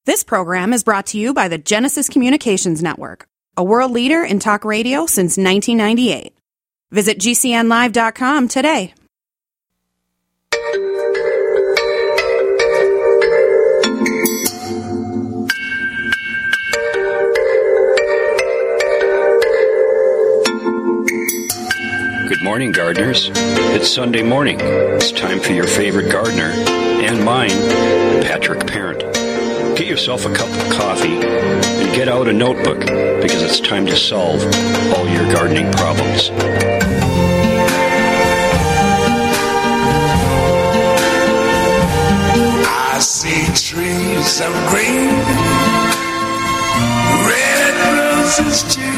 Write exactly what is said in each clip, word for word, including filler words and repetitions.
This program is brought to you by the Genesis Communications Network, a world leader in talk radio since nineteen ninety-eight. Visit G C N live dot com today. Good morning, gardeners. It's Sunday morning. It's time for your favorite gardener, and mine, Patrick Parent. Get yourself a cup of coffee and get out a notebook, because it's time to solve all your gardening problems. I see trees of green, red roses too.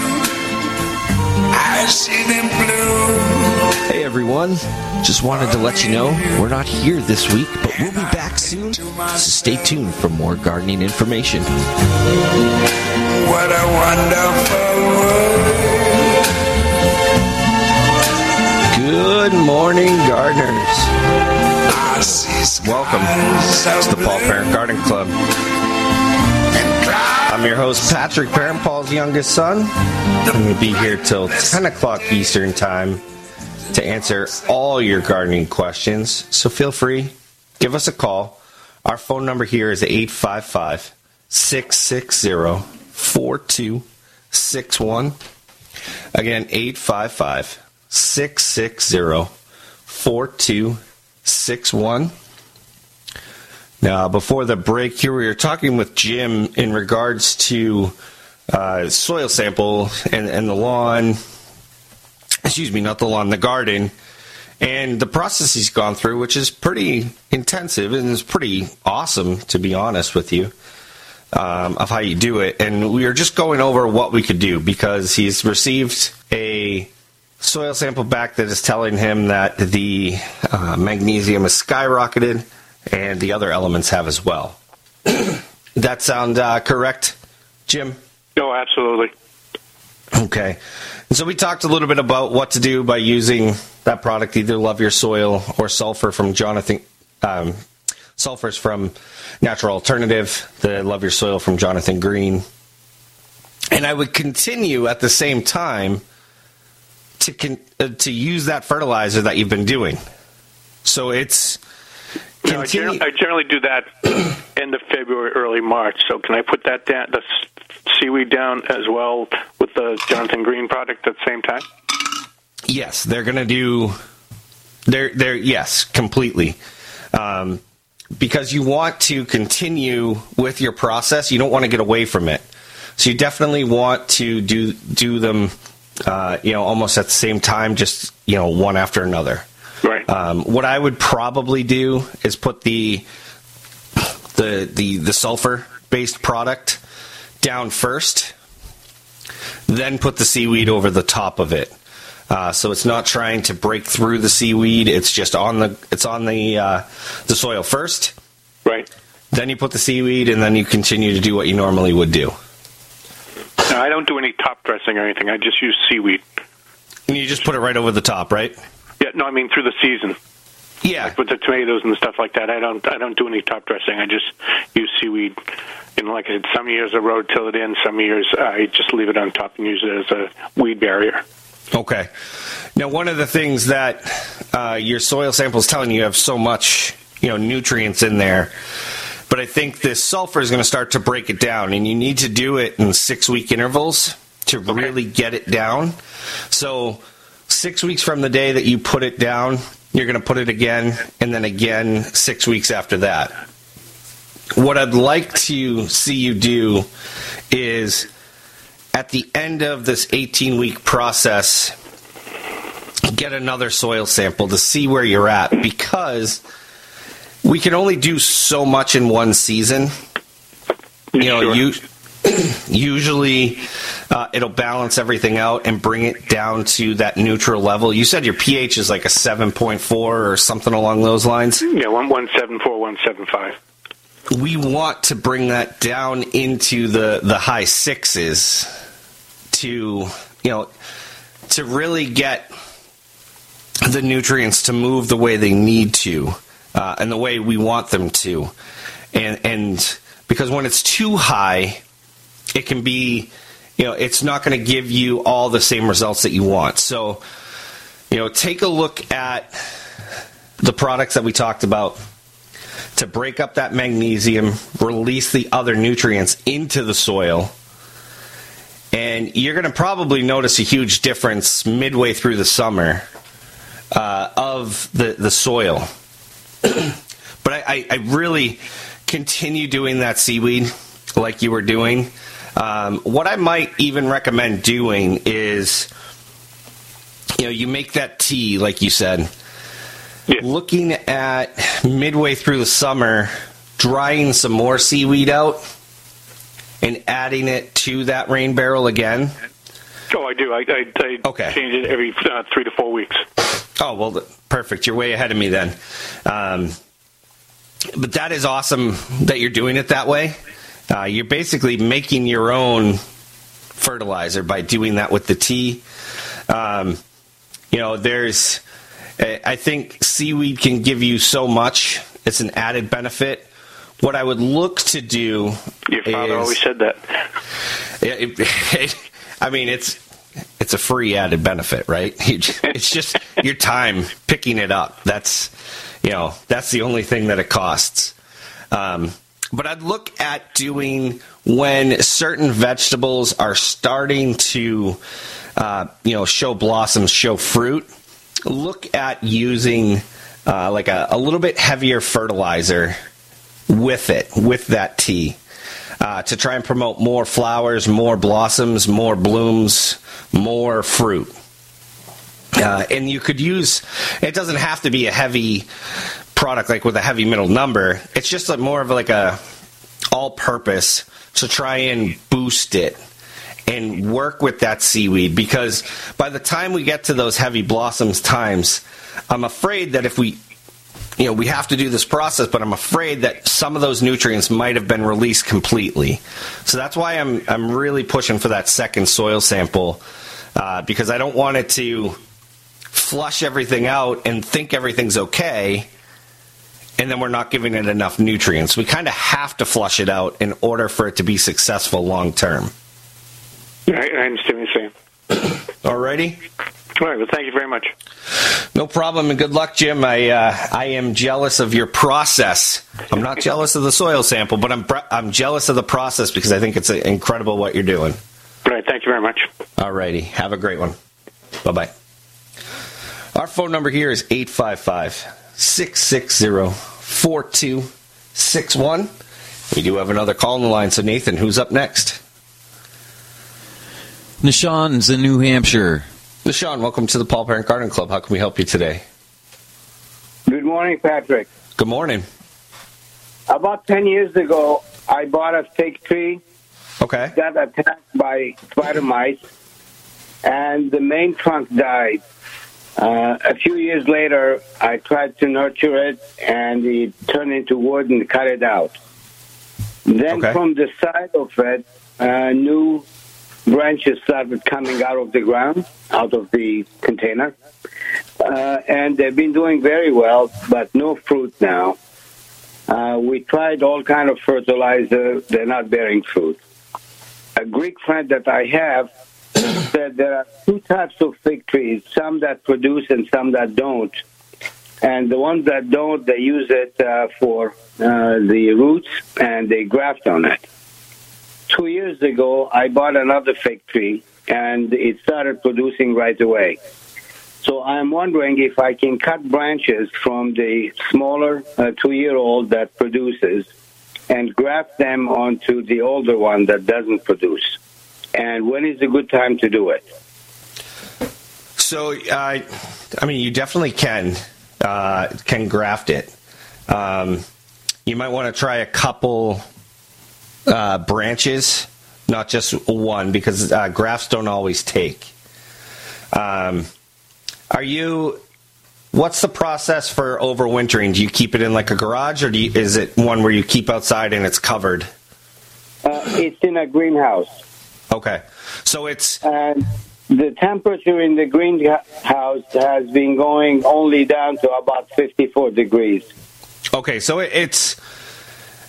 I see them blue. Hey everyone, just wanted to let you know we're not here this week, but we'll be back soon, so stay tuned for more gardening information. What a wonderful world. Good morning, gardeners. I see Welcome to the Paul Parent Garden Club. I'm your host, Patrick Parent, Paul's youngest son. I'm going to be here till ten o'clock Eastern Time to answer all your gardening questions. So feel free, give us a call. Our phone number here is eight five five, six six zero, four two six one. Again, eight five five, six six zero, four two six one. Now, before the break here, we were talking with Jim in regards to uh, soil sample and, and the lawn, excuse me, not the lawn, the garden, and the process he's gone through, which is pretty intensive and is pretty awesome, to be honest with you, um, of how you do it. And we were just going over what we could do, because he's received a soil sample back that is telling him that the uh, magnesium has skyrocketed, and the other elements have as well. That sound uh, correct, Jim? No, absolutely. Okay. And so we talked a little bit about what to do by using that product, either Love Your Soil or sulfur from Jonathan. Um, sulfur's from Natural Alternative, the Love Your Soil from Jonathan Green. And I would continue at the same time to con- uh, to use that fertilizer that you've been doing. So it's... No, I, generally, I generally do that end of February, early March. So can I put that down, the seaweed down as well with the Jonathan Green product at the same time? Yes, they're going to do. They're they're yes, completely. Um, because you want to continue with your process, you don't want to get away from it. So you definitely want to do do them, uh, you know, almost at the same time, just you know, one after another. Right. Um, what I would probably do is put the the the, the sulfur-based product down first, then put the seaweed over the top of it. Uh, so it's not trying to break through the seaweed; it's just on the it's on the uh, the soil first. Right. Then you put the seaweed, and then you continue to do what you normally would do. No, I don't do any top dressing or anything. I just use seaweed. And you just put it right over the top, right? Yeah, no, I mean through the season. Yeah. Like with the tomatoes and stuff like that, I don't I don't do any top dressing. I just use seaweed. And like I said, some years I rototill it in, some years I just leave it on top and use it as a weed barrier. Okay. Now, one of the things that uh, your soil sample is telling you, you have so much, you know, nutrients in there, but I think this sulfur is going to start to break it down, and you need to do it in six-week intervals to Okay. really get it down. So six weeks from the day that you put it down, you're going to put it again, and then again six weeks after that. What I'd like to see you do is, at the end of this eighteen-week process, get another soil sample to see where you're at, because we can only do so much in one season. You know, Sure. you... Usually, uh, it'll balance everything out and bring it down to that neutral level. You said your pH is like a seven point four or something along those lines? Yeah, one one seven four, one seven five. We want to bring that down into the, the high sixes to, you know, to really get the nutrients to move the way they need to uh, and the way we want them to. And, and because when it's too high, it can be, you know, it's not going to give you all the same results that you want. So, you know, take a look at the products that we talked about to break up that magnesium, release the other nutrients into the soil. And you're going to probably notice a huge difference midway through the summer uh, of the, the soil. But I, I, I really continue doing that seaweed like you were doing. Um, what I might even recommend doing is, you know, you make that tea, like you said, yeah. Looking at midway through the summer, drying some more seaweed out and adding it to that rain barrel again. Oh, I do. I, I, I okay. change it every uh, three to four weeks. Oh, well, perfect. You're way ahead of me then. Um, but that is awesome that you're doing it that way. Uh, you're basically making your own fertilizer by doing that with the tea. Um, you know, there's, I think seaweed can give you so much. It's an added benefit. What I would look to do Your father is, always said that. It, it, I mean, it's it's a free added benefit, right? It's just your time picking it up. That's, you know, that's the only thing that it costs. Um, but I'd look at doing when certain vegetables are starting to, uh, you know, show blossoms, show fruit. Look at using uh, like a, a little bit heavier fertilizer with it, with that tea, uh, to try and promote more flowers, more blossoms, more blooms, more fruit. Uh, and you could use, it doesn't have to be a heavy product like with a heavy middle number. It's just like more of like a all-purpose to try and boost it and work with that seaweed, because by the time we get to those heavy blossoms times, I'm afraid that if we, you know, we have to do this process, but I'm afraid that some of those nutrients might have been released completely. So that's why I'm I'm really pushing for that second soil sample, uh, because I don't want it to flush everything out and think everything's okay, and then we're not giving it enough nutrients. We kind of have to flush it out in order for it to be successful long term. I, I understand what you're saying. All righty. All right. Well, thank you very much. No problem, and good luck, Jim. I uh, I am jealous of your process. I'm not jealous of the soil sample, but I'm I'm jealous of the process because I think it's incredible what you're doing. All right. Thank you very much. All righty. Have a great one. Bye-bye. Our phone number here is eight five five, six six zero, four two six one. We do have another call on the line. So, Nathan, who's up next? Nishan's in New Hampshire. Nishan, welcome to the Paul Parent Garden Club. How can we help you today? Good morning, Patrick. Good morning. About ten years ago, I bought a fig tree. Okay. Got attacked by spider mites, and the main trunk died. Uh, a few years later, I tried to nurture it, and it turned into wood and cut it out. Then okay. From the side of it, uh, new branches started coming out of the ground, out of the container. Uh, and they've been doing very well, but no fruit now. Uh, we tried all kind of fertilizer. They're not bearing fruit. A Greek friend that I have said there are two types of fig trees, some that produce and some that don't. And the ones that don't, they use it uh, for uh, the roots, and they graft on it. Two years ago, I bought another fig tree, and it started producing right away. So I'm wondering if I can cut branches from the smaller uh, two-year-old that produces and graft them onto the older one that doesn't produce. And when is a good time to do it? So, uh, I mean, you definitely can uh, can graft it. Um, you might want to try a couple uh, branches, not just one, because uh, grafts don't always take. Um, are you? What's the process for overwintering? Do you keep it in like a garage, or do you, is it one where you keep outside and it's covered? Uh, it's in a greenhouse. Okay, so it's and the temperature in the greenhouse has been going only down to about fifty-four degrees. Okay, so it, it's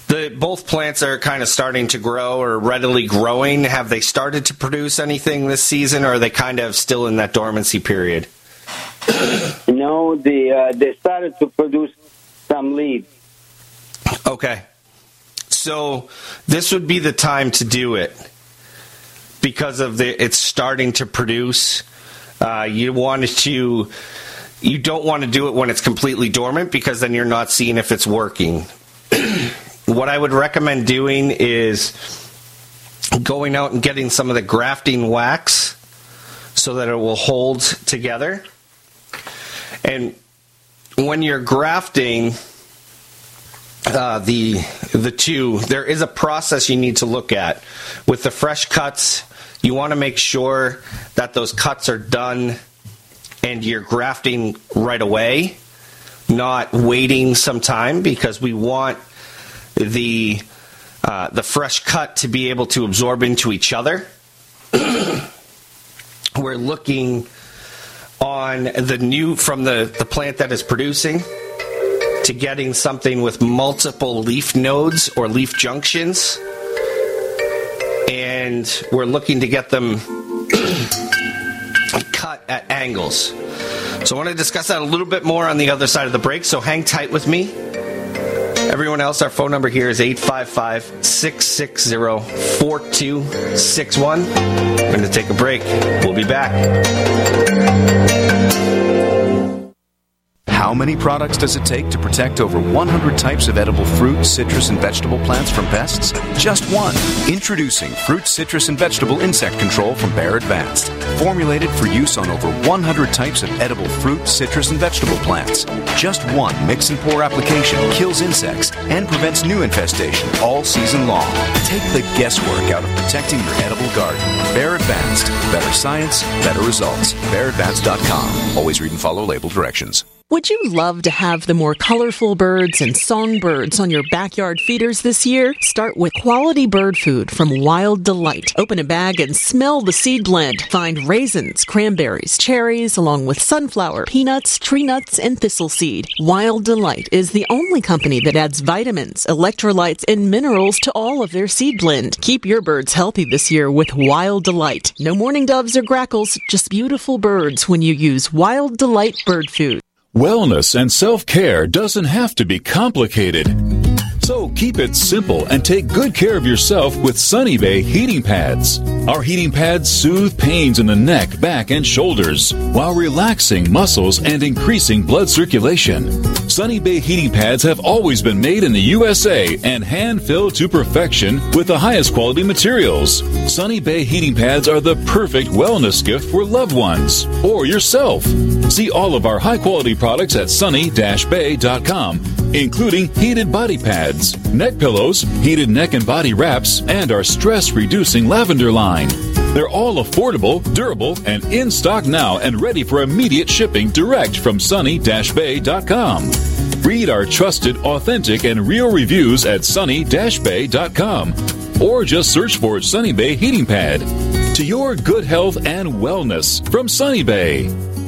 The, both plants are kind of starting to grow or readily growing. Have they started to produce anything this season, or are they kind of still in that dormancy period? No, the, uh, they started to produce some leaves. Okay. So this would be the time to do it because of the it's starting to produce. Uh, you want to, you don't want to do it when it's completely dormant because then you're not seeing if it's working. What I would recommend doing is going out and getting some of the grafting wax so that it will hold together. And when you're grafting uh, the the two, there is a process you need to look at. With the fresh cuts, you want to make sure that those cuts are done and you're grafting right away, not waiting some time, because we want the uh, the fresh cut to be able to absorb into each other. We're looking on the new from the, the plant that is producing to getting something with multiple leaf nodes or leaf junctions, and we're looking to get them cut at angles. So I want to discuss that a little bit more on the other side of the break, so hang tight with me. Everyone else, our phone number here is eight five five, six six zero, four two six one. We're going to take a break. We'll be back. How many products does it take to protect over one hundred types of edible fruit, citrus, and vegetable plants from pests? Just one. Introducing Fruit, Citrus, and Vegetable Insect Control from Bayer Advanced. Formulated for use on over one hundred types of edible fruit, citrus, and vegetable plants. Just one mix and pour application kills insects and prevents new infestation all season long. Take the guesswork out of protecting your edible garden. Bayer Advanced. Better science, better results. Bayer Advanced dot com. Always read and follow label directions. Would you love to have the more colorful birds and songbirds on your backyard feeders this year? Start with quality bird food from Wild Delight. Open a bag and smell the seed blend. Find raisins, cranberries, cherries, along with sunflower, peanuts, tree nuts, and thistle seed. Wild Delight is the only company that adds vitamins, electrolytes, and minerals to all of their seed blend. Keep your birds healthy this year with Wild Delight. No mourning doves or grackles, just beautiful birds when you use Wild Delight bird food. Wellness and self-care doesn't have to be complicated. So keep it simple and take good care of yourself with Sunny Bay heating pads. Our heating pads soothe pains in the neck, back, and shoulders while relaxing muscles and increasing blood circulation. Sunny Bay heating pads have always been made in the U S A and hand-filled to perfection with the highest quality materials. Sunny Bay heating pads are the perfect wellness gift for loved ones or yourself. See all of our high-quality products at sunny dash bay dot com, including heated body pads, neck pillows, heated neck and body wraps, and our stress-reducing lavender line. They're all affordable, durable, and in stock now and ready for immediate shipping direct from sunny dash bay dot com. Read our trusted, authentic, and real reviews at sunny dash bay dot com or just search for Sunny Bay Heating Pad. To your good health and wellness from Sunny Bay.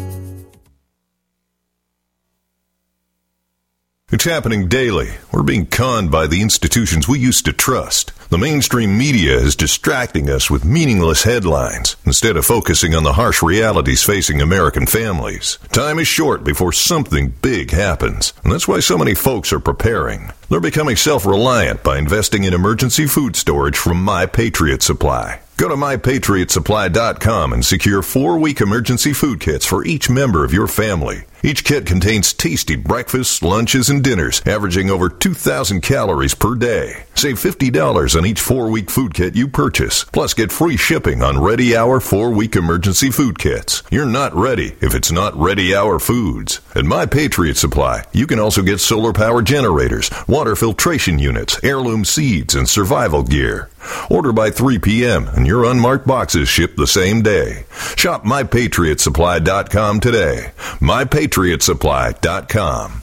It's happening daily. We're being conned by the institutions we used to trust. The mainstream media is distracting us with meaningless headlines instead of focusing on the harsh realities facing American families. Time is short before something big happens, and that's why so many folks are preparing. They're becoming self-reliant by investing in emergency food storage from My Patriot Supply. Go to my patriot supply dot com and secure four-week emergency food kits for each member of your family. Each kit contains tasty breakfasts, lunches, and dinners, averaging over two thousand calories per day. Save fifty dollars on each four-week food kit you purchase. Plus, get free shipping on Ready Hour four-week emergency food kits. You're not ready if it's not Ready Hour Foods. At My Patriot Supply, you can also get solar power generators, water filtration units, heirloom seeds, and survival gear. Order by three p.m. and your unmarked boxes ship the same day. Shop my patriot supply dot com today. my patriot supply dot com.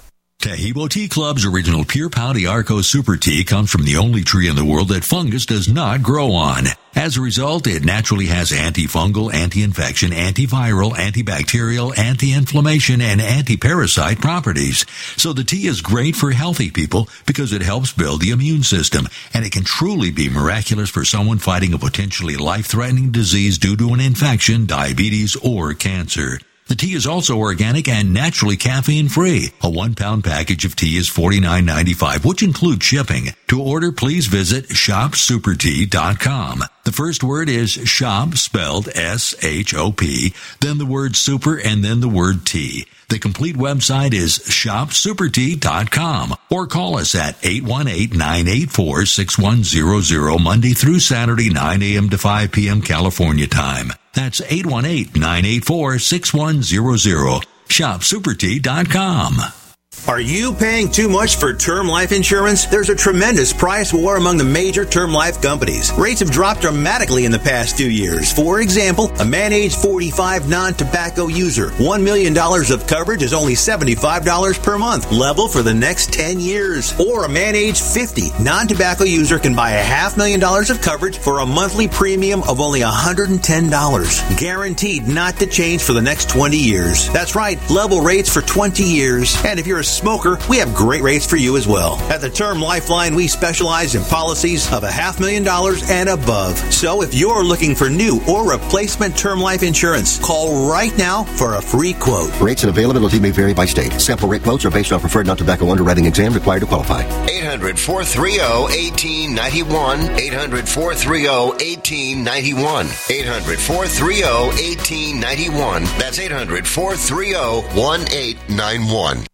Tahibo Tea Club's original Pure Pau d'Arco Super Tea comes from the only tree in the world that fungus does not grow on. As a result, it naturally has antifungal, anti-infection, antiviral, antibacterial, anti-inflammation, and anti-parasite properties. So the tea is great for healthy people because it helps build the immune system, and it can truly be miraculous for someone fighting a potentially life-threatening disease due to an infection, diabetes, or cancer. The tea is also organic and naturally caffeine-free. A one-pound package of tea is forty-nine ninety-five, which includes shipping. To order, please visit shop super tea dot com. The first word is shop, spelled S H O P, then the word super, and then the word tea. The complete website is shop super tea dot com, or call us at eight one eight, nine eight four, six one zero zero Monday through Saturday, nine a.m. to five p.m. California time. That's eight one eight, nine eight four, six one zero zero. shop super tea dot com. Are you paying too much for term life insurance? There's a tremendous price war among the major term life companies. Rates have dropped dramatically in the past two years. For example, a man age forty-five non-tobacco user, one million dollars of coverage is only seventy-five dollars per month, level for the next ten years. Or a man age fifty non-tobacco user can buy a half million dollars of coverage for a monthly premium of only one hundred ten dollars. Guaranteed not to change for the next twenty years. That's right, level rates for twenty years. And if you're a smoker, we have great rates for you as well. At the Term Lifeline, we specialize in policies of a half million dollars and above. So if you're looking for new or replacement term life insurance, call right now for a free quote. Rates and availability may vary by state. Sample rate quotes are based on preferred non-tobacco underwriting exam required to qualify. eight hundred, four three zero, one eight nine one. eight hundred, four three zero, one eight nine one. eight hundred, four three zero, one eight nine one. That's eight hundred, four three zero, one eight nine one.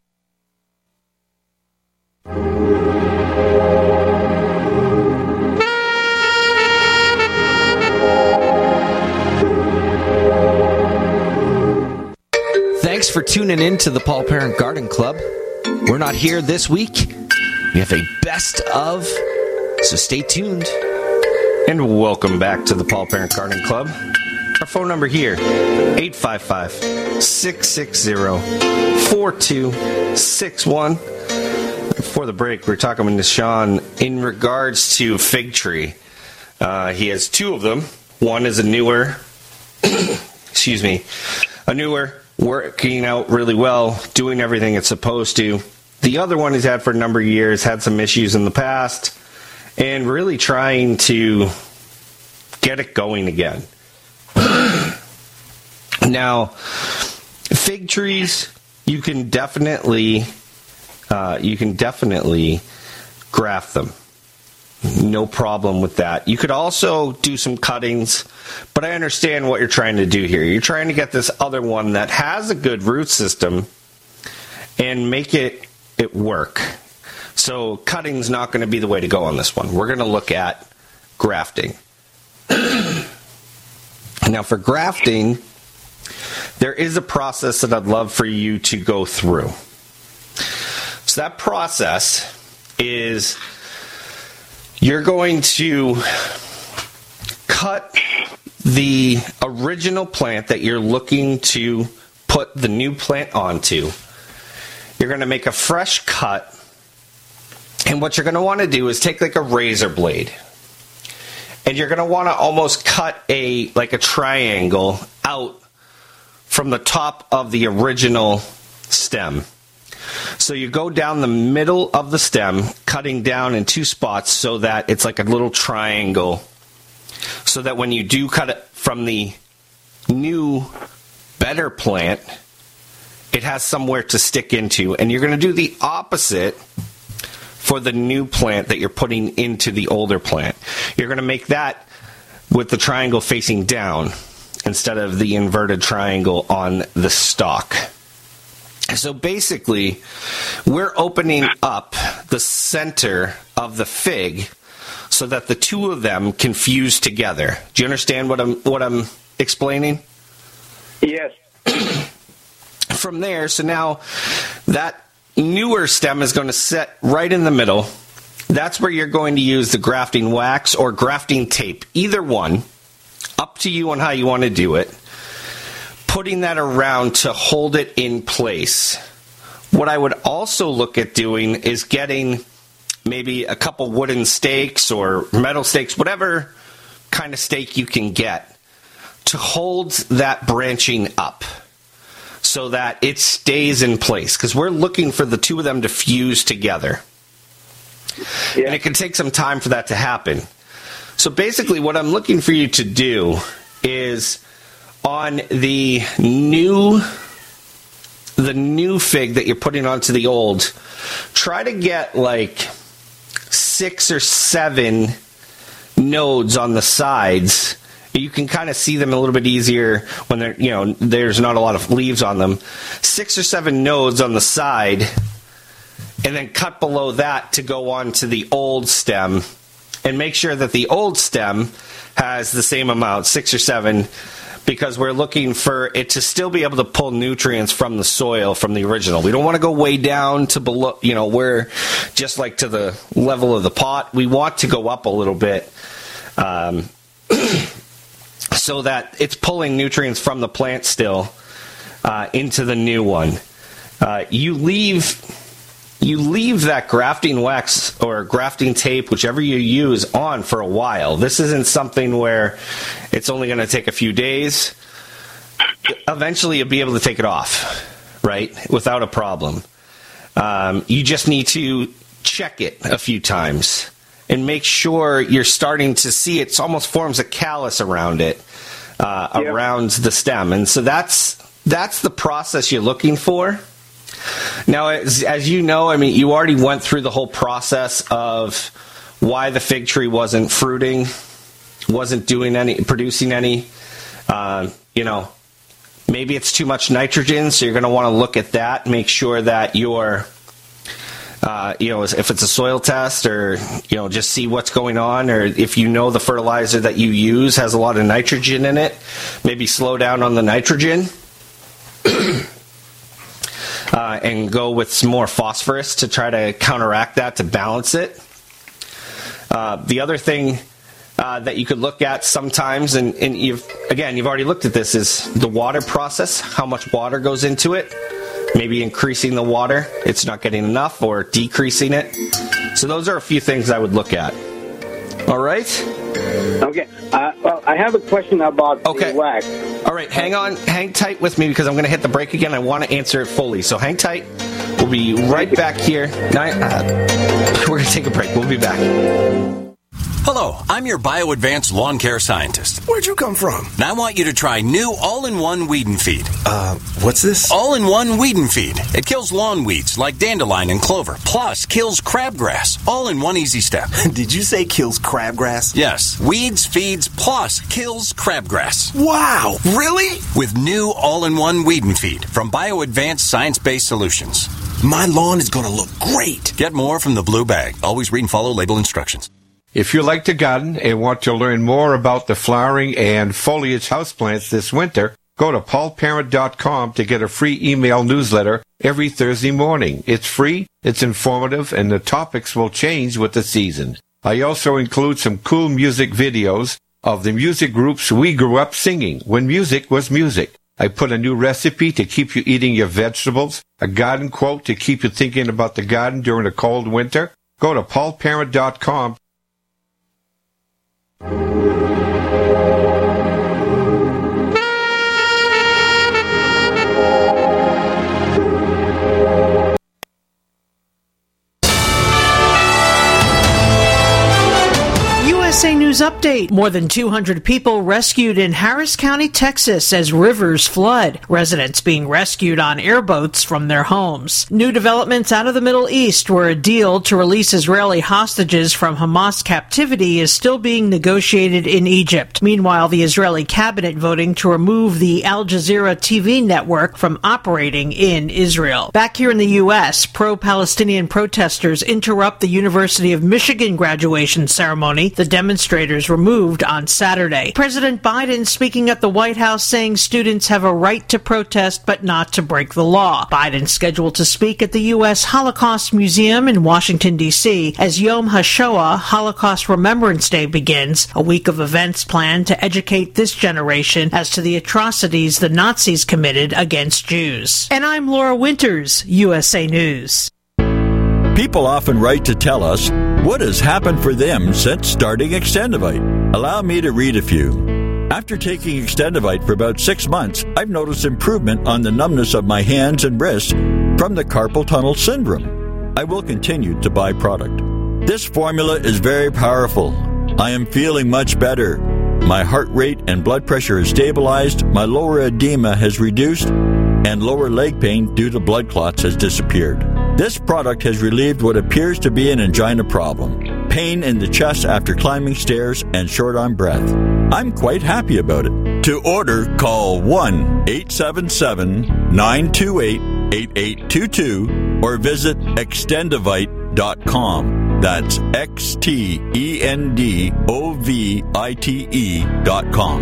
Thanks for tuning in to the Paul Parent Garden Club. We're not here this week. We have a best of, so stay tuned. And welcome back to the Paul Parent Garden Club. Our phone number here, eight five five, six six zero, four two six one. Before the break, we were talking to Sean in regards to Fig Tree. Uh, he has two of them. One is a newer, excuse me, a newer, working out really well, doing everything it's supposed to. The other one he's had for a number of years, had some issues in the past, and really trying to get it going again. Now, fig trees, you can definitely, uh, you can definitely graft them. No problem with that. You could also do some cuttings, but I understand what you're trying to do here. You're trying to get this other one that has a good root system and make it, it work. So cutting's not going to be the way to go on this one. We're going to look at grafting. Now for grafting, there is a process that I'd love for you to go through. So that process is you're going to cut the original plant that you're looking to put the new plant onto. You're going to make a fresh cut, and what you're going to want to do is take like a razor blade, and you're going to want to almost cut a like a triangle out from the top of the original stem. So you go down the middle of the stem, cutting down in two spots so that it's like a little triangle, so that when you do cut it from the new, better plant, it has somewhere to stick into. And you're going to do the opposite for the new plant that you're putting into the older plant. You're going to make that with the triangle facing down instead of the inverted triangle on the stalk. So basically, we're opening up the center of the fig so that the two of them can fuse together. Do you understand what I'm what I'm explaining? Yes. From there, so now that newer stem is going to set right in the middle. That's where you're going to use the grafting wax or grafting tape, either one. Up to you on how you want to do it. Putting that around to hold it in place what I would also look at doing is getting maybe a couple wooden stakes or metal stakes, whatever kind of stake you can get, to hold that branching up so that it stays in place. Because we're looking for the two of them to fuse together. Yeah. And it can take some time for that to happen. So basically what I'm looking for you to do is on the new the new fig that you're putting onto the old, try to get like six or seven nodes on the sides. You can kind of see them a little bit easier when they're, you know, there's not a lot of leaves on them. Six or seven nodes on the side, and then cut below that to go on to the old stem, and make sure that the old stem has the same amount, six or seven, because we're looking for it to still be able to pull nutrients from the soil from the original. We don't want to go way down to below, you know, we're just like to the level of the pot. We want to go up a little bit um, so that it's pulling nutrients from the plant still uh, into the new one. Uh, you leave... You leave that grafting wax or grafting tape, whichever you use, on for a while. This isn't something where it's only going to take a few days. Eventually, you'll be able to take it off, right, without a problem. Um, you just need to check it a few times and make sure you're starting to see it. It almost forms a callus around it, uh, yeah. around the stem. And so that's that's the process you're looking for. Now, as, as you know, I mean, you already went through the whole process of why the fig tree wasn't fruiting, wasn't doing any, producing any. Uh, you know, maybe it's too much nitrogen, so you're going to want to look at that. Make sure that you're, uh, you know, if it's a soil test, or you know, just see what's going on, or if you know the fertilizer that you use has a lot of nitrogen in it, maybe slow down on the nitrogen. Uh, and go with some more phosphorus to try to counteract that, to balance it. Uh, the other thing uh, that you could look at sometimes, and, and you've again, you've already looked at this, is the water process, how much water goes into it. Maybe increasing the water, it's not getting enough, or decreasing it. So those are a few things I would look at. All right? Okay. Uh, well, I have a question about okay. the wax. All right, hang on, hang tight with me because I'm going to hit the break again. I want to answer it fully, so hang tight. We'll be right back here. Nine, uh, we're going to take a break. We'll be back. Hello, I'm your BioAdvanced lawn care scientist. Where'd you come from? And I want you to try new all-in-one Weed and Feed. Uh, what's this? All-in-one Weed and Feed. It kills lawn weeds like dandelion and clover, plus kills crabgrass, all in one easy step. Did you say kills crabgrass? Yes, weeds, feeds, plus kills crabgrass. Wow, really? With new all-in-one Weed and Feed from BioAdvanced Science-Based Solutions. My lawn is going to look great. Get more from the blue bag. Always read and follow label instructions. If you like to garden and want to learn more about the flowering and foliage houseplants this winter, go to paul parent dot com to get a free email newsletter every Thursday morning. It's free, it's informative, and the topics will change with the season. I also include some cool music videos of the music groups we grew up singing when music was music. I put a new recipe to keep you eating your vegetables, a garden quote to keep you thinking about the garden during a cold winter. Go to paul parent dot com. U S A News Update. More than two hundred people rescued in Harris County, Texas as rivers flood. Residents being rescued on airboats from their homes. New developments out of the Middle East, where a deal to release Israeli hostages from Hamas captivity is still being negotiated in Egypt. Meanwhile, the Israeli cabinet voting to remove the Al Jazeera T V network from operating in Israel. Back here in the U S, pro-Palestinian protesters interrupt the University of Michigan graduation ceremony. The demonstrators demonstrators removed on Saturday. President Biden speaking at the White House saying students have a right to protest but not to break the law. Biden scheduled to speak at the U S Holocaust Museum in Washington, D C as Yom HaShoah, Holocaust Remembrance Day, begins, a week of events planned to educate this generation as to the atrocities the Nazis committed against Jews. And I'm Laura Winters, U S A News. People often write to tell us what has happened for them since starting Extendivite. Allow me to read a few. After taking Extendivite for about six months, I've noticed improvement on the numbness of my hands and wrists from the carpal tunnel syndrome. I will continue to buy product. This formula is very powerful. I am feeling much better. My heart rate and blood pressure has stabilized, my lower edema has reduced, and lower leg pain due to blood clots has disappeared. This product has relieved what appears to be an angina problem, pain in the chest after climbing stairs, and short on breath. I'm quite happy about it. To order, call one eight seven seven, nine two eight, eight eight two two or visit extendivite dot com. That's X T E N D O V I T E dot com.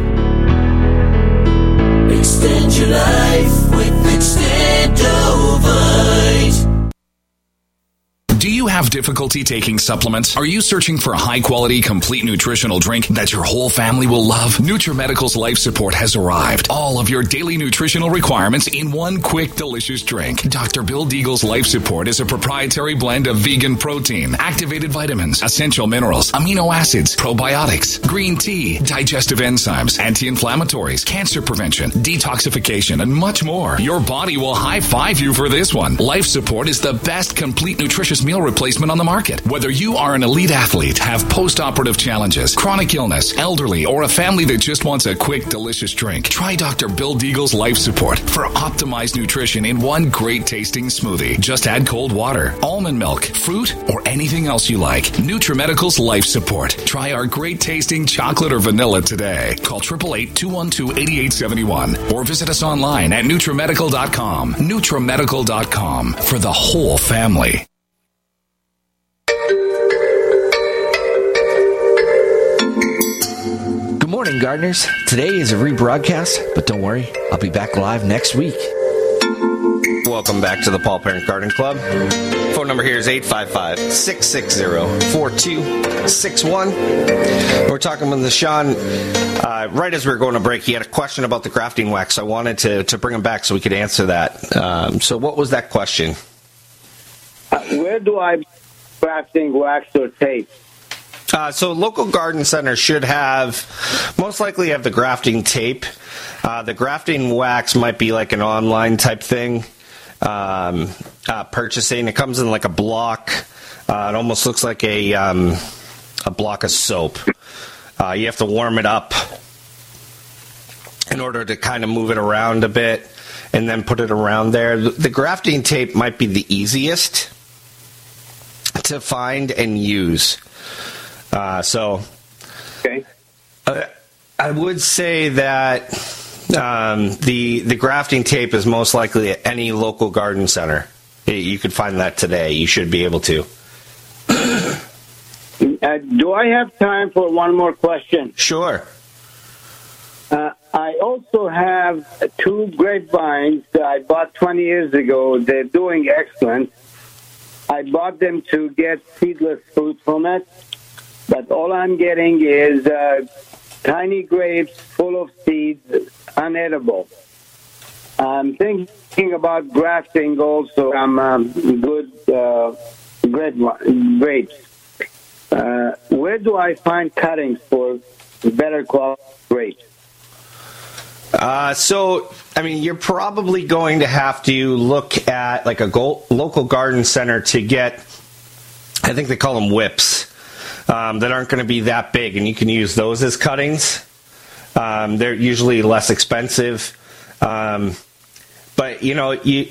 Extend your life with Extendovite. Do you have difficulty taking supplements? Are you searching for a high-quality, complete nutritional drink that your whole family will love? NutriMedical's Life Support has arrived. All of your daily nutritional requirements in one quick, delicious drink. Doctor Bill Deagle's Life Support is a proprietary blend of vegan protein, activated vitamins, essential minerals, amino acids, probiotics, green tea, digestive enzymes, anti-inflammatories, cancer prevention, detoxification, and much more. Your body will high-five you for this one. Life Support is the best complete nutritious meal replacement on the market. Whether you are an elite athlete, have post-operative challenges, chronic illness, elderly, or a family that just wants a quick, delicious drink, try Doctor Bill Deagle's Life Support for optimized nutrition in one great-tasting smoothie. Just add cold water, almond milk, fruit, or anything else you like. NutriMedical's Life Support. Try our great-tasting chocolate or vanilla today. Call eight eight eight, two one two, eight eight seven one or visit us online at NutriMedical dot com. NutriMedical dot com for the whole family. Good morning, gardeners. Today is a rebroadcast, but don't worry, I'll be back live next week. Welcome back to the Paul Parent Garden Club. Phone number here is eight five five, six six zero, four two six one. We're talking with Sean. Uh, right as we were going to break, he had a question about the grafting wax. So I wanted to, to bring him back so we could answer that. Um, so what was that question? Uh, where do I grafting wax or tape? Uh, so local garden centers should have, most likely have the grafting tape. Uh, the grafting wax might be like an online type thing. Um, uh, purchasing. It comes in like a block. Uh, it almost looks like a um, a block of soap. Uh, you have to warm it up in order to kind of move it around a bit and then put it around there. The grafting tape might be the easiest to find and use. Uh, so, okay. uh, I would say that um, the the grafting tape is most likely at any local garden center. You could find that today. You should be able to. Uh, do I have time for one more question? Sure. Uh, I also have two grapevines that I bought twenty years ago. They're doing excellent. I bought them to get seedless fruit from it. But all I'm getting is uh, tiny grapes full of seeds, unedible. I'm thinking about grafting also some um, good uh, grapes. Uh, where do I find cuttings for better quality grapes? Uh, so, I mean, you're probably going to have to look at like a go- local garden center to get, I think they call them whips. Um, that aren't going to be that big, and you can use those as cuttings. Um, they're usually less expensive. Um, but, you know, you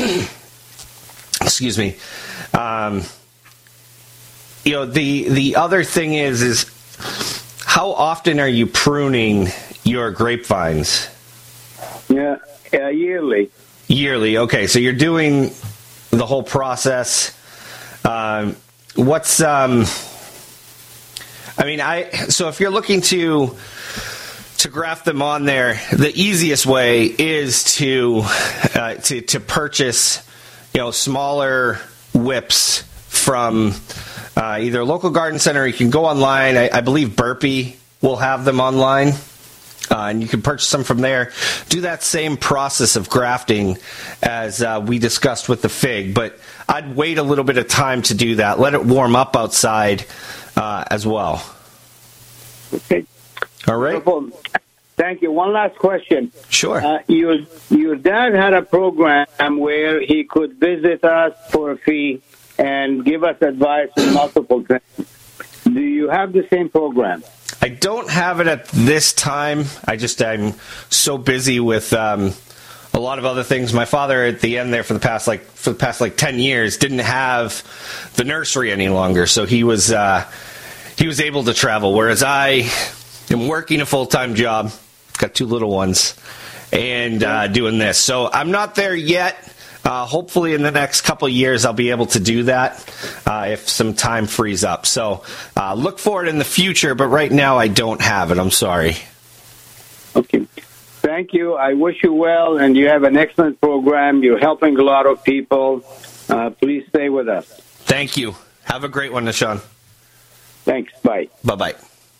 excuse me. Um, you know, the the other thing is, is how often are you pruning your grapevines? Yeah, uh, yearly. Yearly, okay. So you're doing the whole process. Um, what's... Um, I mean, I so if you're looking to to graft them on there, the easiest way is to uh, to to purchase, you know, smaller whips from uh, either a local garden center. Or you can go online. I, I believe Burpee will have them online. Uh, and you can purchase them from there. Do that same process of grafting as uh, we discussed with the fig, but I'd wait a little bit of time to do that. Let it warm up outside uh, as well. Okay. All right. Wonderful. Thank you. One last question. Sure. Uh, your, your dad had a program where he could visit us for a fee and give us advice on multiple things. Do you have the same program? I don't have it at this time. I just, I'm so busy with um, a lot of other things. My father at the end there for the past like for the past like ten years didn't have the nursery any longer, so he was uh, he was able to travel, whereas I am working a full-time job, got two little ones, and uh, doing this. So I'm not there yet. Uh, hopefully in the next couple of years I'll be able to do that uh, if some time frees up. So uh, look for it in the future, but right now I don't have it. I'm sorry. Okay. Thank you. I wish you well, and you have an excellent program. You're helping a lot of people. Uh, please stay with us. Thank you. Have a great one, Nishan. Thanks. Bye. Bye-bye.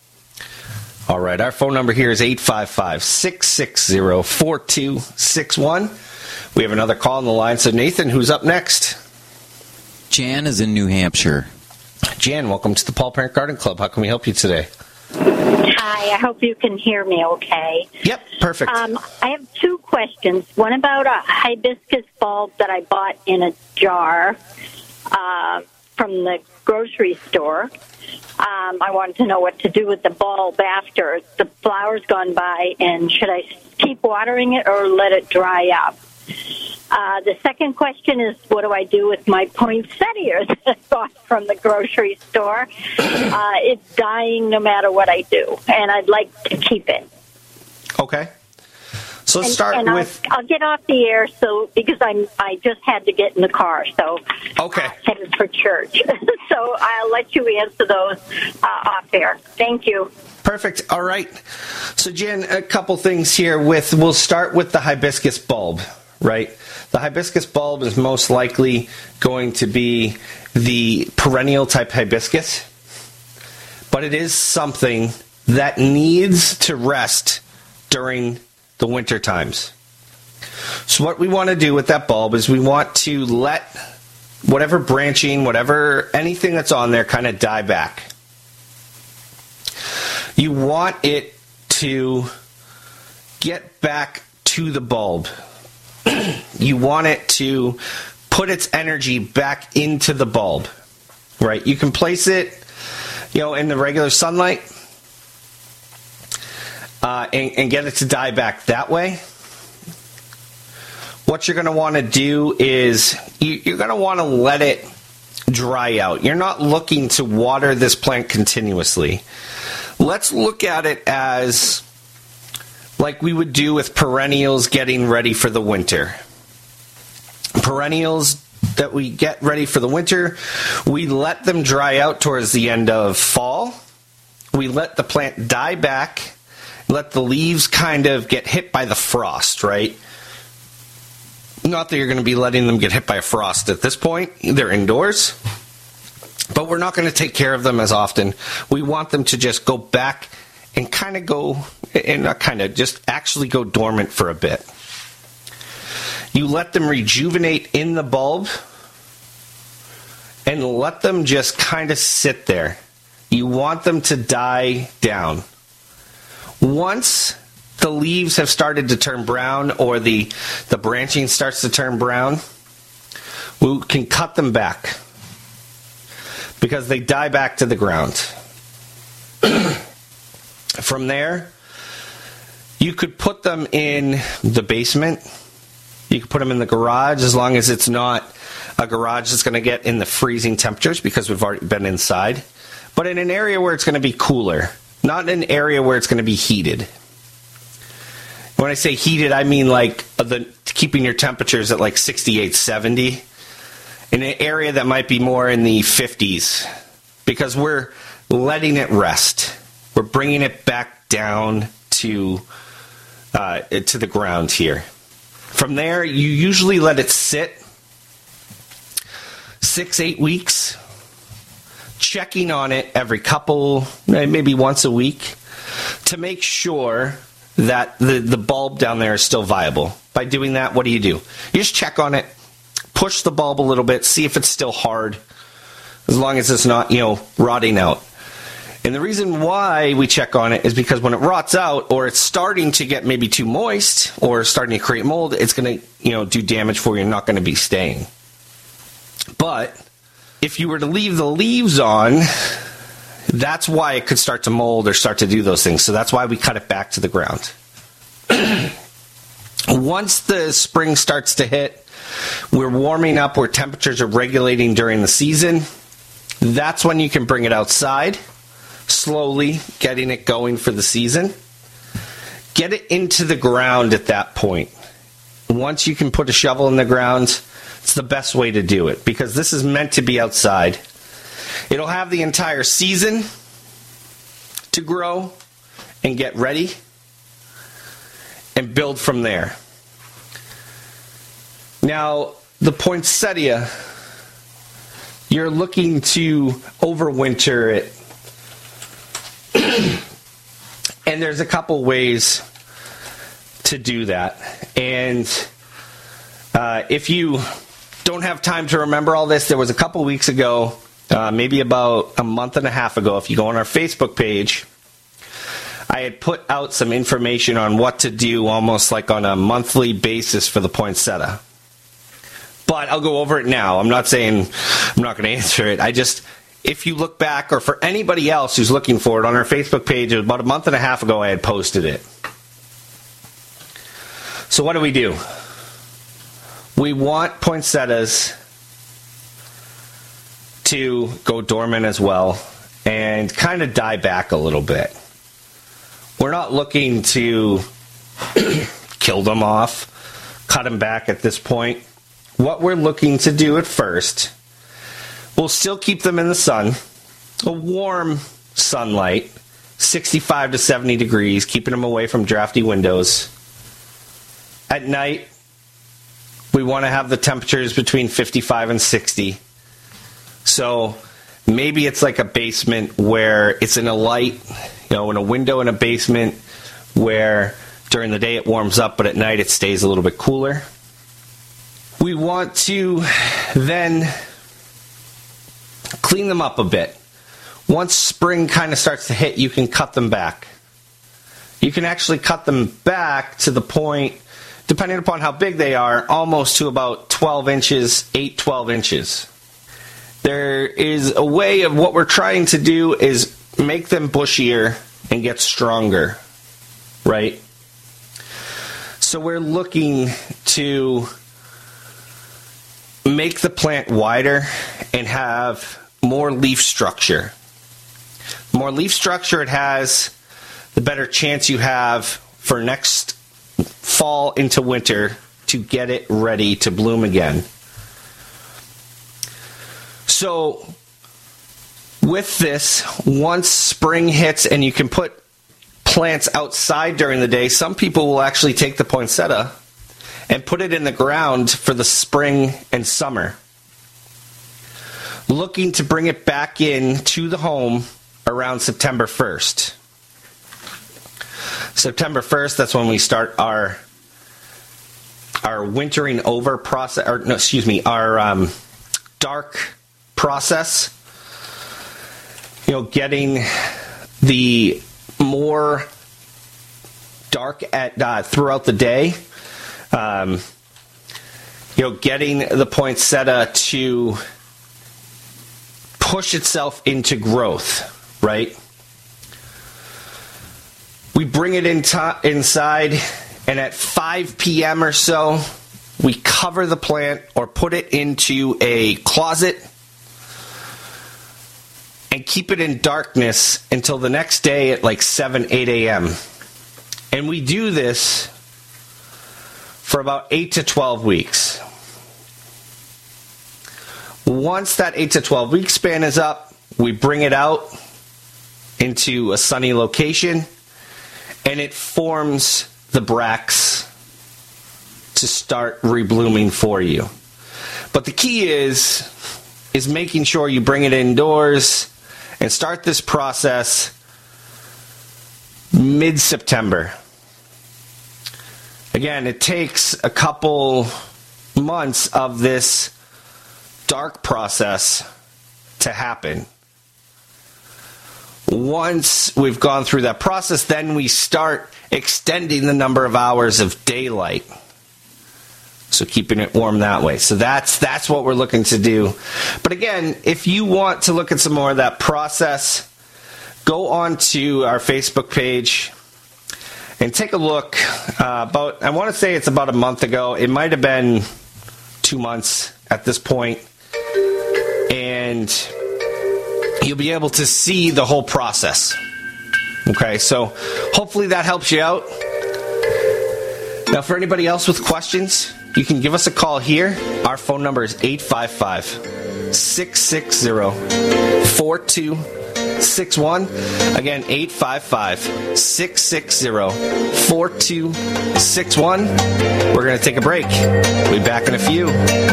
All right. Our phone number here is eight five five, six six zero, four two six one. We have another call on the line. So, Nathan, who's up next? Jan is in New Hampshire. Jan, welcome to the Paul Parent Garden Club. How can we help you today? Hi, I hope you can hear me okay. Yep, perfect. Um, I have two questions. One about a hibiscus bulb that I bought in a jar uh, from the grocery store. Um, I wanted to know what to do with the bulb after the flower's gone by, and should I keep watering it or let it dry up? Uh, the second question is, what do I do with my poinsettia that I bought from the grocery store? Uh, it's dying no matter what I do, and I'd like to keep it. Okay. So let's and, start and with... I'll, I'll get off the air so because I'm I just had to get in the car, so okay, uh, headed for church. So I'll let you answer those uh, off air. Thank you. Perfect. All right. So Jen, a couple things here. With we'll start with the hibiscus bulb. Right? The hibiscus bulb is most likely going to be the perennial type hibiscus, but it is something that needs to rest during the winter times. So what we want to do with that bulb is we want to let whatever branching, whatever, anything that's on there kind of die back. You want it to get back to the bulb. You want it to put its energy back into the bulb, right? You can place it, you know, in the regular sunlight uh, and, and get it to die back that way. What you're going to want to do is you, you're going to want to let it dry out. You're not looking to water this plant continuously. Let's look at it as like we would do with perennials getting ready for the winter. Perennials that we get ready for the winter, we let them dry out towards the end of fall. We let the plant die back, let the leaves kind of get hit by the frost, right? Not that you're going to be letting them get hit by a frost at this point. They're indoors. But we're not going to take care of them as often. We want them to just go back and kind of go, and not kind of, just actually go dormant for a bit. You let them rejuvenate in the bulb and let them just kind of sit there. You want them to die down. Once the leaves have started to turn brown or the, the branching starts to turn brown, we can cut them back because they die back to the ground. From there, you could put them in the basement. You could put them in the garage as long as it's not a garage that's going to get in the freezing temperatures because we've already been inside. But in an area where it's going to be cooler, not in an area where it's going to be heated. When I say heated, I mean like the keeping your temperatures at like sixty-eight, seventy. In an area that might be more in the fifties. Because we're letting it rest. We're bringing it back down to uh, to the ground here. From there, you usually let it sit six, eight weeks, checking on it every couple, maybe once a week, to make sure that the, the bulb down there is still viable. By doing that, what do you do? You just check on it, push the bulb a little bit, see if it's still hard, as long as it's not, you know, rotting out. And the reason why we check on it is because when it rots out, or it's starting to get maybe too moist, or starting to create mold, it's going to, you know, do damage for you and not going to be staying. But if you were to leave the leaves on, that's why it could start to mold or start to do those things. So that's why we cut it back to the ground. Once the spring starts to hit, we're warming up where temperatures are regulating during the season. That's when you can bring it outside, slowly getting it going for the season. Get it into the ground at that point. Once you can put a shovel in the ground, it's the best way to do it, because this is meant to be outside. It'll have the entire season to grow and get ready and build from there. Now, the poinsettia, you're looking to overwinter it. And there's a couple ways to do that. And uh, if you don't have time to remember all this, there was a couple weeks ago, uh, maybe about a month and a half ago, if you go on our Facebook page, I had put out some information on what to do almost like on a monthly basis for the poinsettia. But I'll go over it now. I'm not saying I'm not going to answer it. I just, if you look back, or for anybody else who's looking for it, on our Facebook page, it was about a month and a half ago I had posted it. So what do we do? We want poinsettias to go dormant as well and kind of die back a little bit. We're not looking to kill them off, cut them back at this point. What we're looking to do at first, we'll still keep them in the sun, a warm sunlight, sixty-five to seventy degrees, keeping them away from drafty windows. At night, we want to have the temperatures between fifty-five and sixty. So maybe it's like a basement where it's in a light, you know, in a window in a basement where during the day it warms up, but at night it stays a little bit cooler. We want to then clean them up a bit. Once spring kind of starts to hit, you can cut them back. You can actually cut them back to the point, depending upon how big they are, almost to about twelve inches, eight, twelve inches. There is a way of what we're trying to do is make them bushier and get stronger, right? So we're looking to make the plant wider and have more leaf structure. The more leaf structure it has, the better chance you have for next fall into winter to get it ready to bloom again. So with this, once spring hits and you can put plants outside during the day, some people will actually take the poinsettia and put it in the ground for the spring and summer. Looking to bring it back in to the home around September first. September first, that's when we start our our wintering over process, or no, excuse me, our um, dark process. You know, getting the more dark at uh, throughout the day. Um, you know, getting the poinsettia to push itself into growth, right? We bring it in to- inside, and at five p.m. or so, we cover the plant or put it into a closet and keep it in darkness until the next day at like seven, eight a.m. And we do this for about eight to twelve weeks. Once that eight to twelve week span is up, we bring it out into a sunny location, and it forms the bracts to start reblooming for you. But the key is, is making sure you bring it indoors and start this process mid-September. Again, it takes a couple months of this dark process to happen. Once we've gone through that process, then we start extending the number of hours of daylight. So keeping it warm that way. So that's that's what we're looking to do. But again, if you want to look at some more of that process, go on to our Facebook page and take a look. Uh, about I want to say it's about a month ago. It might have been two months at this point. And you'll be able to see the whole process. Okay, so hopefully that helps you out. Now, for anybody else with questions, you can give us a call here. Our phone number is eight five five, six six zero, four two six one. Again, eight five five, six six zero, four two six one. We're going to take a break. We'll be back in a few.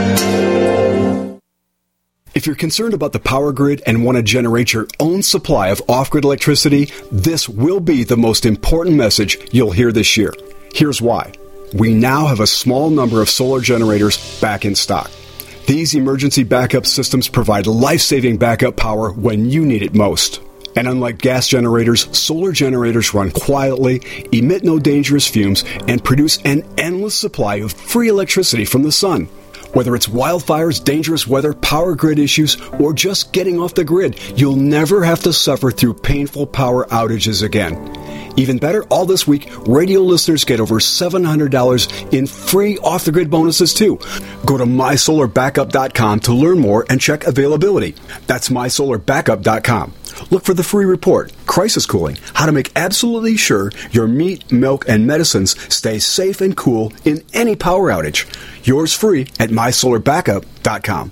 If you're concerned about the power grid and want to generate your own supply of off-grid electricity, this will be the most important message you'll hear this year. Here's why. We now have a small number of solar generators back in stock. These emergency backup systems provide life-saving backup power when you need it most. And unlike gas generators, solar generators run quietly, emit no dangerous fumes, and produce an endless supply of free electricity from the sun. Whether it's wildfires, dangerous weather, power grid issues, or just getting off the grid, you'll never have to suffer through painful power outages again. Even better, all this week, radio listeners get over seven hundred dollars in free off-the-grid bonuses, too. Go to my solar backup dot com to learn more and check availability. That's my solar backup dot com. Look for the free report, Crisis Cooling, how to make absolutely sure your meat, milk, and medicines stay safe and cool in any power outage. Yours free at my solar backup dot com.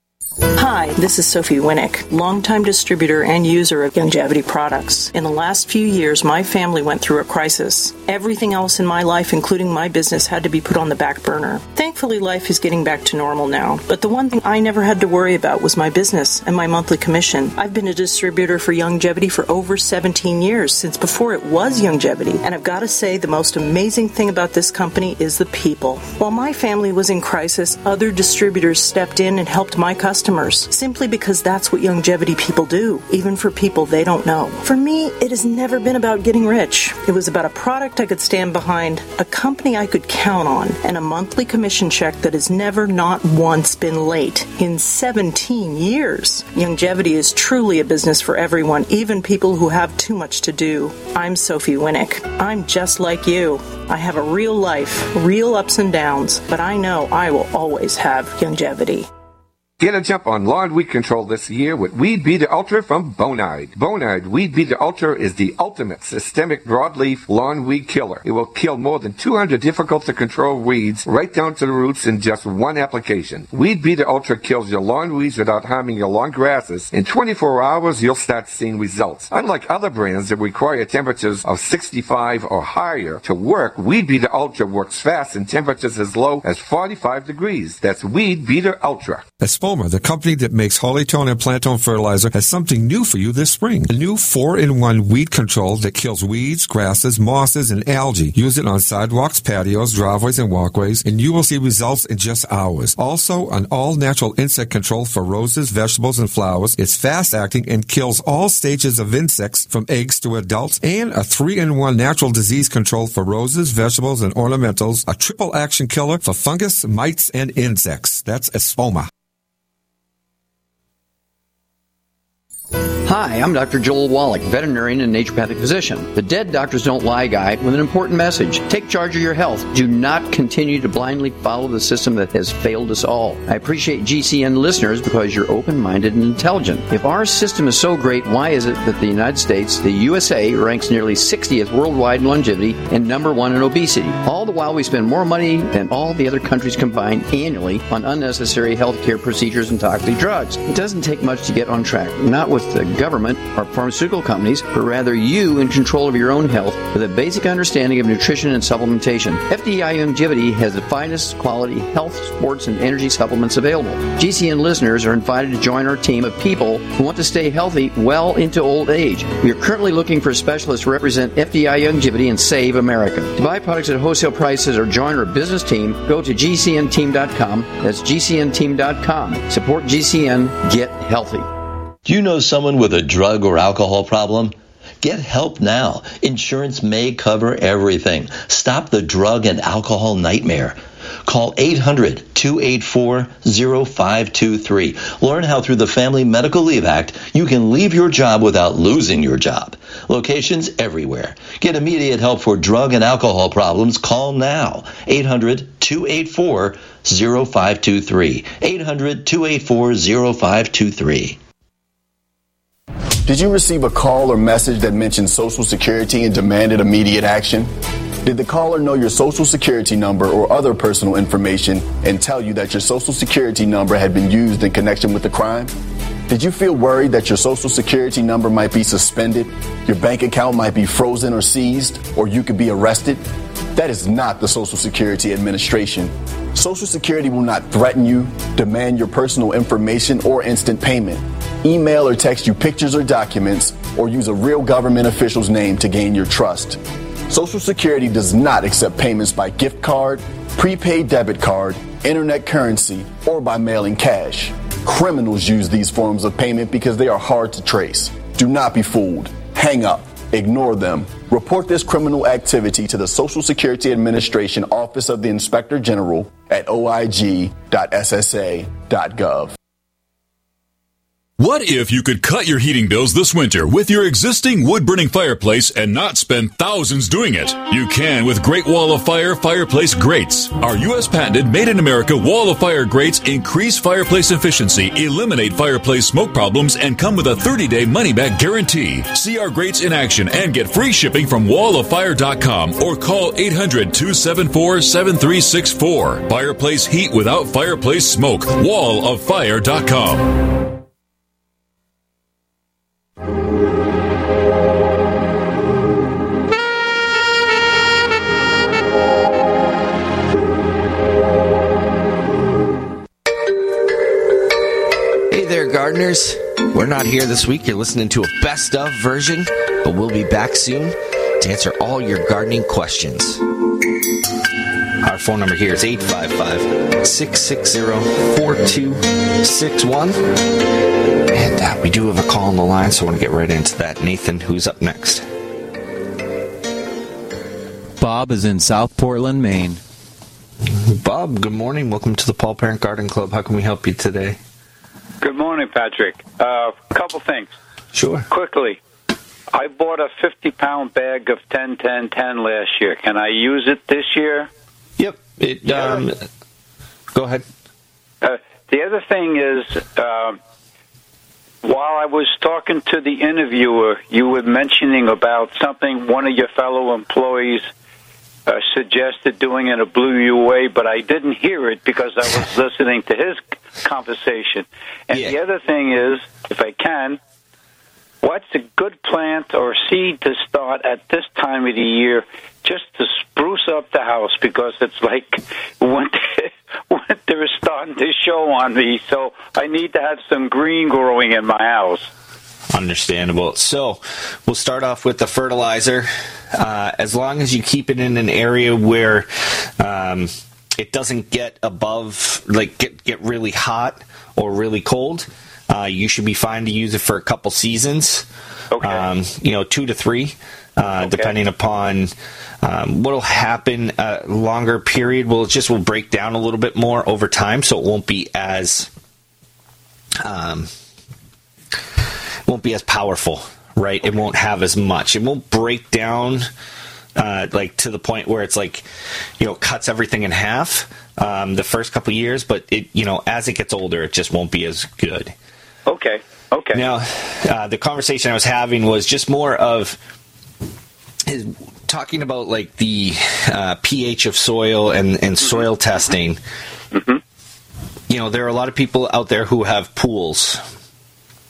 Hi, this is Sophie Winnick, longtime distributor and user of Youngevity products. In the last few years, my family went through a crisis. Everything else in my life, including my business, had to be put on the back burner. Thankfully, life is getting back to normal now. But the one thing I never had to worry about was my business and my monthly commission. I've been a distributor for Youngevity for over seventeen years, since before it was Youngevity. And I've got to say, the most amazing thing about this company is the people. While my family was in crisis, other distributors stepped in and helped my customers. Simply because that's what Youngevity people do, even for people they don't know. For me, it has never been about getting rich. It was about a product I could stand behind, a company I could count on, and a monthly commission check that has never, not once, been late in seventeen years. Youngevity is truly a business for everyone, even people who have too much to do. I'm Sophie Winnick. I'm just like you. I have a real life, real ups and downs, but I know I will always have Youngevity. Get a jump on lawn weed control this year with Weed Beater Ultra from Bonide. Bonide Weed Beater Ultra is the ultimate systemic broadleaf lawn weed killer. It will kill more than two hundred difficult to control weeds right down to the roots in just one application. Weed Beater Ultra kills your lawn weeds without harming your lawn grasses. In twenty-four hours, you'll start seeing results. Unlike other brands that require temperatures of sixty-five or higher to work, Weed Beater Ultra works fast in temperatures as low as forty-five degrees. That's Weed Beater Ultra. Espoma, the company that makes Hollytone and Plantone fertilizer, has something new for you this spring. A new four in one weed control that kills weeds, grasses, mosses, and algae. Use it on sidewalks, patios, driveways, and walkways, and you will see results in just hours. Also, an all-natural insect control for roses, vegetables, and flowers. It's fast-acting and kills all stages of insects from eggs to adults, and a three in one natural disease control for roses, vegetables, and ornamentals. A triple-action killer for fungus, mites, and insects. That's Espoma. Hi, I'm Doctor Joel Wallach, veterinarian and naturopathic physician. The Dead Doctors Don't Lie guy with an important message. Take charge of your health. Do not continue to blindly follow the system that has failed us all. I appreciate G C N listeners because you're open-minded and intelligent. If our system is so great, why is it that the United States, the U S A, ranks nearly sixtieth worldwide in longevity and number one in obesity? All the while we spend more money than all the other countries combined annually on unnecessary health care procedures and toxic drugs. It doesn't take much to get on track, not with the government or pharmaceutical companies, but rather you in control of your own health with a basic understanding of nutrition and supplementation. F D I Longevity has the finest quality health, sports, and energy supplements available. G C N listeners are invited to join our team of people who want to stay healthy well into old age. We are currently looking for specialists to represent F D I Longevity and save America. To buy products at wholesale prices or join our business team, go to G C N team dot com. That's G C N team dot com. Support G C N. Get healthy. Do you know someone with a drug or alcohol problem? Get help now. Insurance may cover everything. Stop the drug and alcohol nightmare. Call eight hundred, two eight four, zero five two three. Learn how through the Family Medical Leave Act you can leave your job without losing your job. Locations everywhere. Get immediate help for drug and alcohol problems. Call now. eight hundred, two eight four, zero five two three. eight hundred, two eight four, zero five two three. Did you receive a call or message that mentioned Social Security and demanded immediate action? Did the caller know your Social Security number or other personal information and tell you that your Social Security number had been used in connection with the crime? Did you feel worried that your Social Security number might be suspended, your bank account might be frozen or seized, or you could be arrested? That is not the Social Security Administration. Social Security will not threaten you, demand your personal information or instant payment, email or text you pictures or documents, or use a real government official's name to gain your trust. Social Security does not accept payments by gift card, prepaid debit card, internet currency, or by mailing cash. Criminals use these forms of payment because they are hard to trace. Do not be fooled. Hang up. Ignore them. Report this criminal activity to the Social Security Administration Office of the Inspector General at o i g dot s s a dot gov. What if you could cut your heating bills this winter with your existing wood-burning fireplace and not spend thousands doing it? You can with Great Wall of Fire fireplace grates. Our U S patented made-in-America Wall of Fire grates increase fireplace efficiency, eliminate fireplace smoke problems, and come with a thirty-day money-back guarantee. See our grates in action and get free shipping from wall of fire dot com or call eight hundred, two seven four, seven three six four. Fireplace heat without fireplace smoke. wall of fire dot com. Gardeners, we're not here this week. You're listening to a best of version, but we'll be back soon to answer all your gardening questions. Our phone number here is eight five five, six six zero, four two six one. And uh, we do have a call on the line, so I want to get right into that. Nathan, who's up next? Bob is in South Portland, Maine. Bob, good morning. Welcome to the Paul Parent Garden Club. How can we help you today? Good morning, Patrick. A uh, couple things. Sure. Quickly, I bought a fifty-pound bag of ten ten ten last year. Can I use it this year? Yep. It. Yeah. Um, go ahead. Uh, the other thing is, uh, while I was talking to the interviewer, you were mentioning about something one of your fellow employees Uh, suggested doing in a blew you away, but I didn't hear it because I was listening to his conversation. And yeah. The other thing is, if I can, what's a good plant or seed to start at this time of the year just to spruce up the house, because it's like winter, winter is starting to show on me, so I need to have some green growing in my house. Understandable. So we'll start off with the fertilizer. Uh, as long as you keep it in an area where um, it doesn't get above, like get, get really hot or really cold, uh, you should be fine to use it for a couple seasons. Okay. Um, you know, two to three, uh, okay. depending upon um, what'll happen. A longer period will just will break down a little bit more over time, so it won't be as um, won't be as powerful, right? Okay. It won't have as much. It won't break down uh, like to the point where it's like, you know, cuts everything in half um, the first couple of years, but it, you know, as it gets older, it just won't be as good. Okay. Okay. Now, uh, the conversation I was having was just more of his, talking about like the uh, pH of soil and, and soil testing. Mm-hmm. You know, there are a lot of people out there who have pools.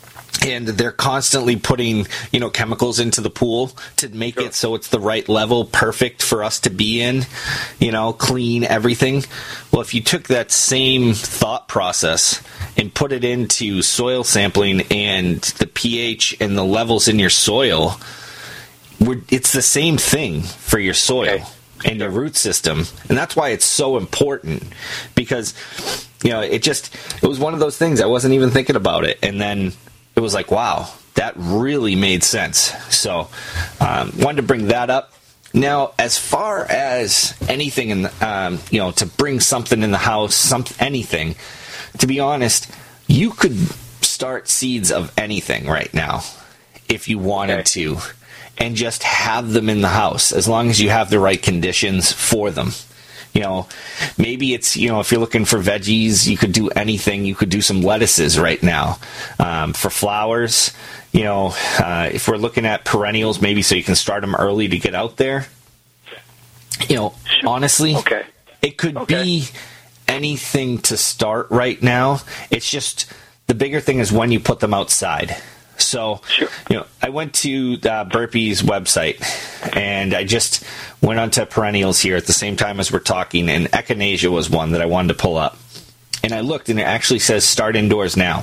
and they're constantly putting, you know, chemicals into the pool to make sure. it so it's the right level, perfect for us to be in, you know, clean, everything. Well, if you took that same thought process and put it into soil sampling and the pH and the levels in your soil, we're, it's the same thing for your soil. Okay. And your root system. And that's why it's so important, because, you know, it just, it was one of those things. I wasn't even thinking about it. And then it was like, wow, that really made sense. So, um, wanted to bring that up. Now, as far as anything in the, um, you know, to bring something in the house, some, anything, to be honest, you could start seeds of anything right now if you wanted okay. to. And just have them in the house as long as you have the right conditions for them. You know, maybe it's, you know, if you're looking for veggies, you could do anything. You could do some lettuces right now. Um, for flowers, you know, uh, if we're looking at perennials, maybe so you can start them early to get out there. You know, honestly, okay. it could okay. be anything to start right now. It's just the bigger thing is when you put them outside. So, sure. you know, I went to uh, Burpee's website, and I just went onto perennials here at the same time as we're talking, and echinacea was one that I wanted to pull up. And I looked, and it actually says start indoors now.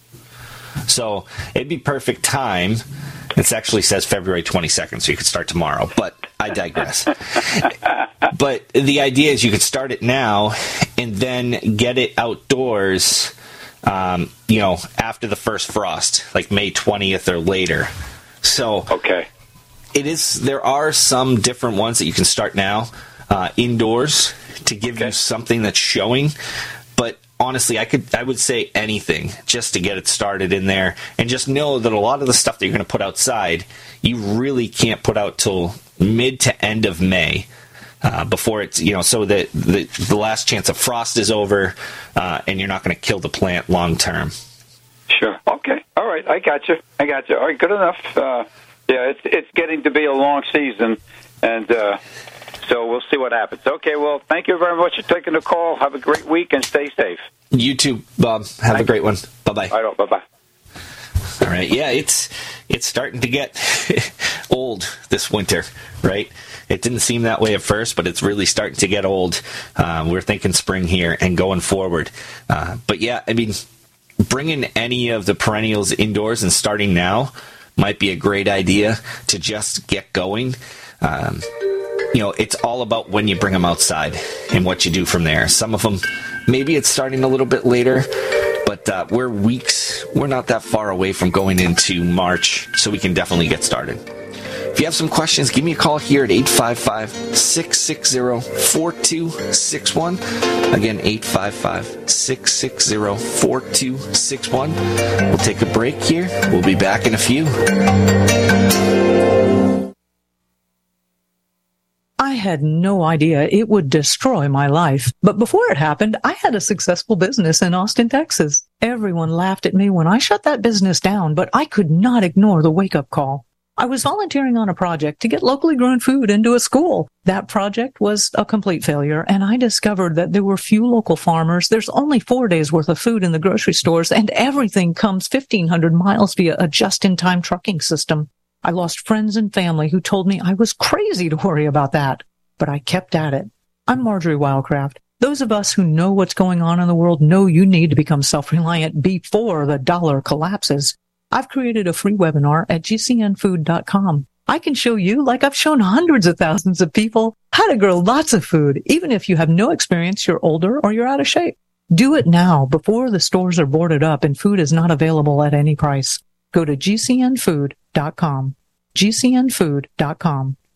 So it'd be perfect time. It actually says February twenty-second, so you could start tomorrow, but I digress. But the idea is you could start it now and then get it outdoors Um, you know, after the first frost, like May twentieth or later. So, okay, it is. There are some different ones that you can start now uh, indoors to give okay. you something that's showing. But honestly, I could, I would say anything just to get it started in there, and just know that a lot of the stuff that you're going to put outside, you really can't put out till mid to end of May. Uh, before it's, you know, so that the, the last chance of frost is over, uh, and you're not going to kill the plant long term. Sure. Okay. All right. I got you. I got you. All right. Good enough. Uh, yeah, it's it's getting to be a long season, and uh, so we'll see what happens. Okay. Well, thank you very much for taking the call. Have a great week and stay safe. You too, Bob. Have thank a great one. Bye bye. All right. Bye bye. All right. Yeah, it's it's starting to get old this winter, right? It didn't seem that way at first, but it's really starting to get old. Um, we're thinking spring here and going forward. Uh, but yeah, I mean, bringing any of the perennials indoors and starting now might be a great idea to just get going. Um, you know, it's all about when you bring them outside and what you do from there. Some of them, maybe it's starting a little bit later, but uh, we're weeks, we're not that far away from going into March, so we can definitely get started. If you have some questions, give me a call here at eight five five, six six zero, four two six one. Again, eight five five, six six zero, four two six one. We'll take a break here. We'll be back in a few. I had no idea it would destroy my life. But before it happened, I had a successful business in Austin, Texas. Everyone laughed at me when I shut that business down, but I could not ignore the wake-up call. I was volunteering on a project to get locally grown food into a school. That project was a complete failure, and I discovered that there were few local farmers. There's only four days worth of food in the grocery stores, and everything comes fifteen hundred miles via a just-in-time trucking system. I lost friends and family who told me I was crazy to worry about that, but I kept at it. I'm Marjorie Wildcraft. Those of us who know what's going on in the world know you need to become self-reliant before the dollar collapses. I've created a free webinar at G C N food dot com. I can show you, like I've shown hundreds of thousands of people, how to grow lots of food, even if you have no experience, you're older, or you're out of shape. Do it now before the stores are boarded up and food is not available at any price. Go to G C N food dot com. G C N food dot com.